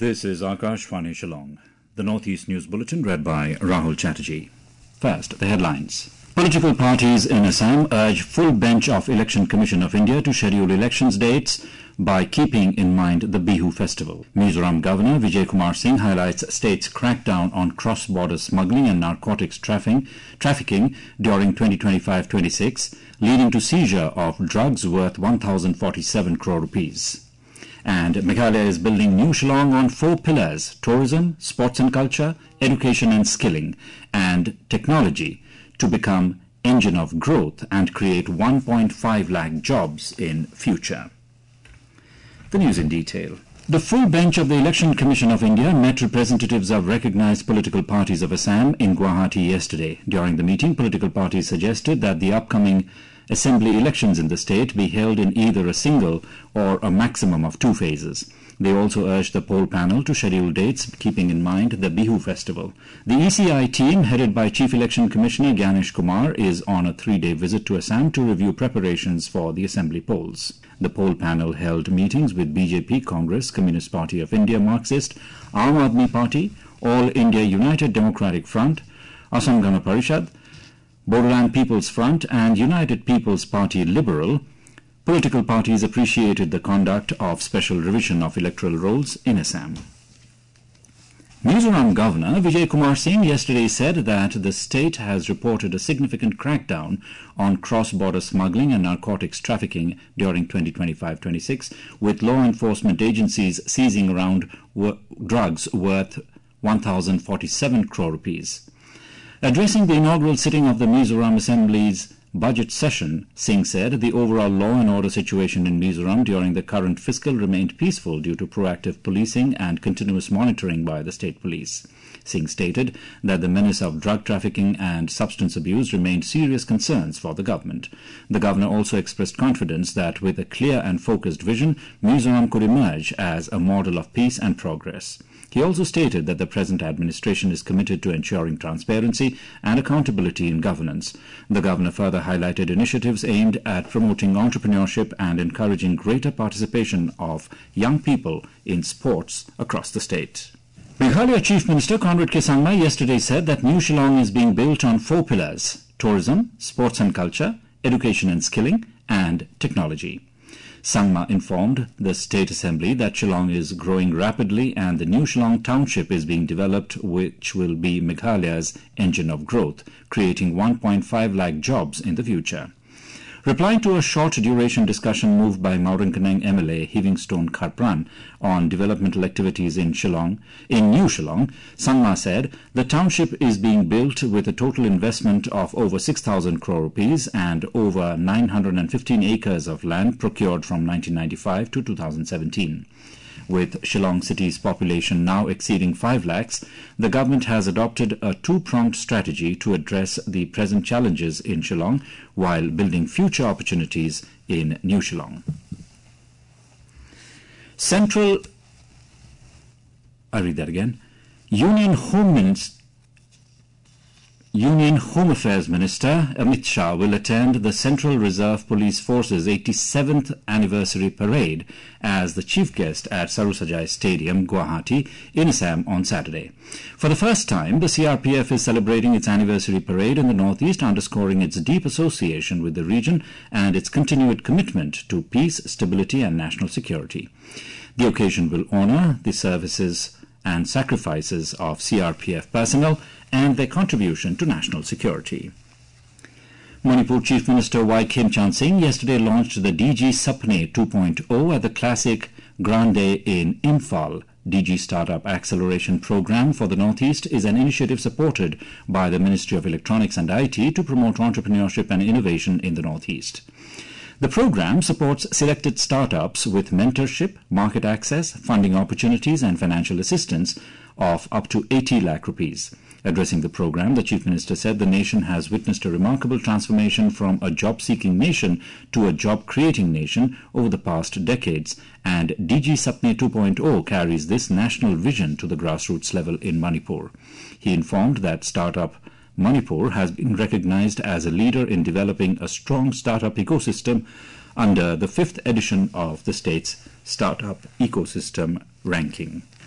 This is Akashvani Shillong. The Northeast News Bulletin read by Rahul Chatterjee. First, the headlines. Political parties in Assam urge full bench of Election Commission of India to schedule elections dates by keeping in mind the Bihu festival. Mizoram Governor Vijay Kumar Singh highlights state's crackdown on cross-border smuggling and narcotics trafficking during 2025-26, leading to seizure of drugs worth 1,047 crore rupees. And Meghalaya is building New Shillong on 4 pillars: tourism, sports and culture, education and skilling, and technology, to become engine of growth and create 1.5 lakh jobs in future. The news in detail. The full bench of the Election Commission of India met representatives of recognized political parties of Assam in Guwahati yesterday. During the meeting, political parties suggested that the upcoming assembly elections in the state be held in either a single or a maximum of 2 phases. They also urged the poll panel to schedule dates keeping in mind the Bihu festival. The ECI team, headed by Chief Election Commissioner Gyanesh Kumar, is on a 3-day visit to Assam to review preparations for the assembly polls. The poll panel held meetings with BJP, Congress, Communist Party of India, Marxist, Aam Aadmi Party, All India United Democratic Front, Assam Gana Parishad, Bodoland People's Front and United People's Party Liberal. Political parties appreciated the conduct of special revision of electoral rolls in Assam. Mizoram Governor Vijay Kumar Singh yesterday said that the state has reported a significant crackdown on cross-border smuggling and narcotics trafficking during 2025-26, with law enforcement agencies seizing around drugs worth 1,047 crore rupees. Addressing the inaugural sitting of the Mizoram Assembly's budget session, Singh said the overall law and order situation in Mizoram during the current fiscal remained peaceful due to proactive policing and continuous monitoring by the state police. Singh stated that the menace of drug trafficking and substance abuse remained serious concerns for the government. The governor also expressed confidence that with a clear and focused vision, Mizoram could emerge as a model of peace and progress. He also stated that the present administration is committed to ensuring transparency and accountability in governance. The governor further highlighted initiatives aimed at promoting entrepreneurship and encouraging greater participation of young people in sports across the state. Meghalaya Chief Minister Conrad K. Sangma yesterday said that New Shillong is being built on 4 pillars: tourism, sports and culture, education and skilling, and technology. Sangma informed the State Assembly that Shillong is growing rapidly and the New Shillong Township is being developed, which will be Meghalaya's engine of growth, creating 1.5 lakh jobs in the future. Replying to a short-duration discussion moved by Maurankanang MLA Hivingstone Kharpran on developmental activities in New Shillong, Sangma said the township is being built with a total investment of over 6,000 crore rupees and over 915 acres of land procured from 1995 to 2017. With Shillong city's population now exceeding 5 lakhs, the government has adopted a 2-pronged strategy to address the present challenges in Shillong while building future opportunities in New Shillong. Union Home Affairs Minister Amit Shah will attend the Central Reserve Police Force's 87th anniversary parade as the chief guest at Sarusajai Stadium, Guwahati, in Assam on Saturday. For the first time, the CRPF is celebrating its anniversary parade in the Northeast, underscoring its deep association with the region and its continued commitment to peace, stability and national security. The occasion will honor the services and sacrifices of CRPF personnel and their contribution to national security. Manipur Chief Minister Y. Khemchand Singh yesterday launched the DG Sapne 2.0 at the Classic Grande in Imphal. DG Startup Acceleration Program for the Northeast is an initiative supported by the Ministry of Electronics and IT to promote entrepreneurship and innovation in the Northeast. The program supports selected startups with mentorship, market access, funding opportunities and financial assistance of up to 80 lakh rupees. Addressing the program, the Chief Minister said the nation has witnessed a remarkable transformation from a job-seeking nation to a job-creating nation over the past decades, and DG Sapne 2.0 carries this national vision to the grassroots level in Manipur. He informed that Startup Manipur has been recognized as a leader in developing a strong startup ecosystem under the 5th edition of the state's Startup Ecosystem Ranking.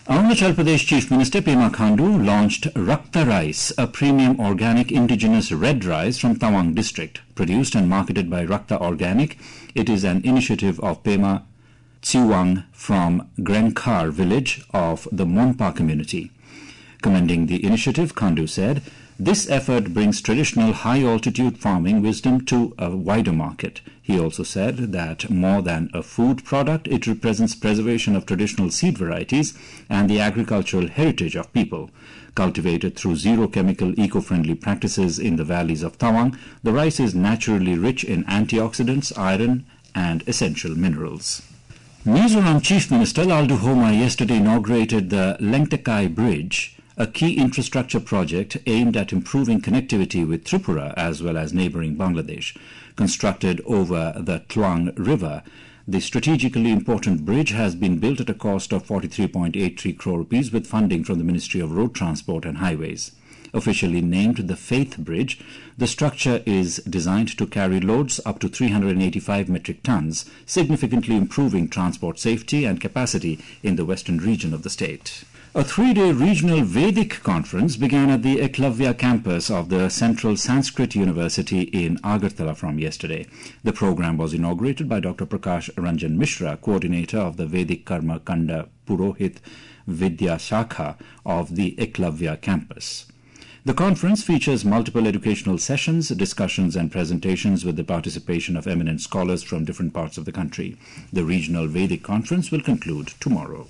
Arunachal Pradesh Chief Minister Pema Khandu launched Rakta Rice, a premium organic indigenous red rice from Tawang district. Produced and marketed by Rakta Organic, it is an initiative of Pema Tsiwang from Grenkar village of the Monpa community. Commending the initiative, Khandu said, "This effort brings traditional high-altitude farming wisdom to a wider market." He also said that more than a food product, it represents preservation of traditional seed varieties and the agricultural heritage of people. Cultivated through zero-chemical eco-friendly practices in the valleys of Tawang, the rice is naturally rich in antioxidants, iron, and essential minerals. Mizoram Chief Minister Laldu Homa yesterday inaugurated the Lengtekai Bridge, a key infrastructure project aimed at improving connectivity with Tripura as well as neighbouring Bangladesh. Constructed over the Tluang River, the strategically important bridge has been built at a cost of 43.83 crore rupees with funding from the Ministry of Road Transport and Highways. Officially named the Faith Bridge, the structure is designed to carry loads up to 385 metric tons, significantly improving transport safety and capacity in the western region of the state. A three-day regional Vedic conference began at the Eklavya campus of the Central Sanskrit University in Agartala from yesterday. The program was inaugurated by Dr. Prakash Ranjan Mishra, coordinator of the Vedic Karma Kanda Purohit Vidya Shakha of the Eklavya campus. The conference features multiple educational sessions, discussions and presentations with the participation of eminent scholars from different parts of the country. The regional Vedic conference will conclude tomorrow.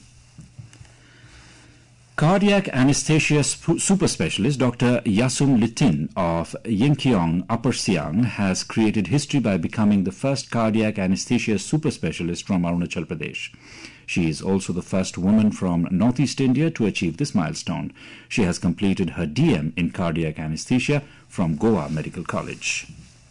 Cardiac anesthesia super specialist Dr. Yasum Litin of Yingkiong, Upper Siang, has created history by becoming the first cardiac anesthesia super specialist from Arunachal Pradesh. She is also the first woman from Northeast India to achieve this milestone. She has completed her DM in cardiac anesthesia from Goa Medical College.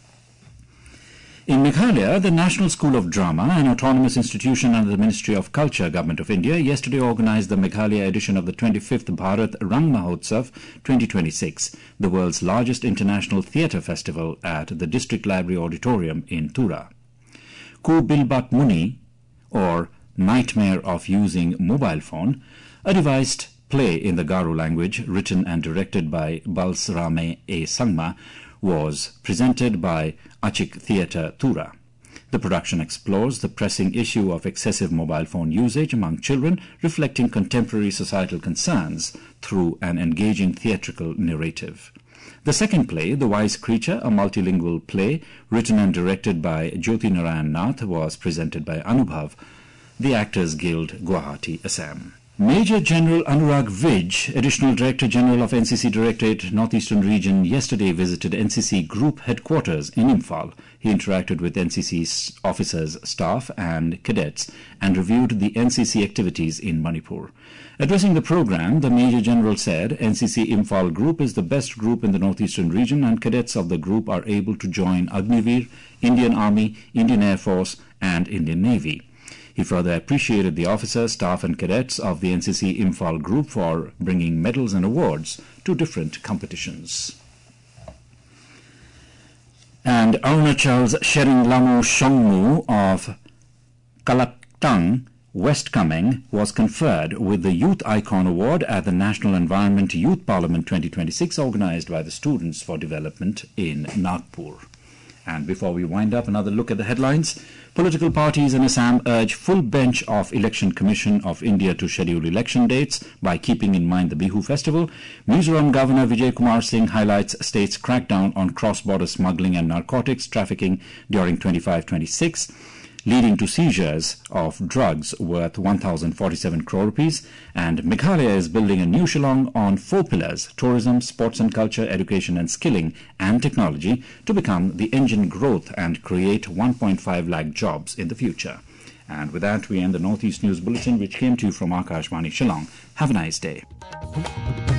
In Meghalaya, the National School of Drama, an autonomous institution under the Ministry of Culture, Government of India, yesterday organized the Meghalaya edition of the 25th Bharat Rang Mahotsav 2026, the world's largest international theatre festival at the District Library Auditorium in Tura. Ku Bilbat Muni, or Nightmare of Using Mobile Phone, a devised play in the Garo language written and directed by Balsrame A. Sangma, was presented by Achik Theatre Tura. The production explores the pressing issue of excessive mobile phone usage among children, reflecting contemporary societal concerns through an engaging theatrical narrative. The second play, The Wise Creature, a multilingual play written and directed by Jyoti Narayan Nath, was presented by Anubhav, the Actors Guild, Guwahati, Assam. Major General Anurag Vij, Additional Director General of NCC Directorate Northeastern Region, yesterday visited NCC Group Headquarters in Imphal. He interacted with NCC officers, staff and cadets and reviewed the NCC activities in Manipur. Addressing the program, the Major General said NCC Imphal Group is the best group in the Northeastern Region and cadets of the group are able to join Agnivir, Indian Army, Indian Air Force and Indian Navy. He further appreciated the officers, staff and cadets of the NCC Imphal Group for bringing medals and awards to different competitions. And Arunachal's Shering Lamu Shongmu of Kalaktang, West Kameng, was conferred with the Youth Icon Award at the National Environment Youth Parliament 2026 organized by the Students for Development in Nagpur. And before we wind up, another look at the headlines. Political parties in Assam urge full bench of Election Commission of India to schedule election dates by keeping in mind the Bihu festival. Mizoram Governor Vijay Kumar Singh highlights state's crackdown on cross-border smuggling and narcotics trafficking during 25-26, leading to seizures of drugs worth 1,047 crore rupees. And Meghalaya is building a new Shillong on 4 pillars: tourism, sports and culture, education and skilling, and technology, to become the engine growth and create 1.5 lakh jobs in the future. And with that, we end the Northeast News Bulletin, which came to you from Akashvani Shillong. Have a nice day.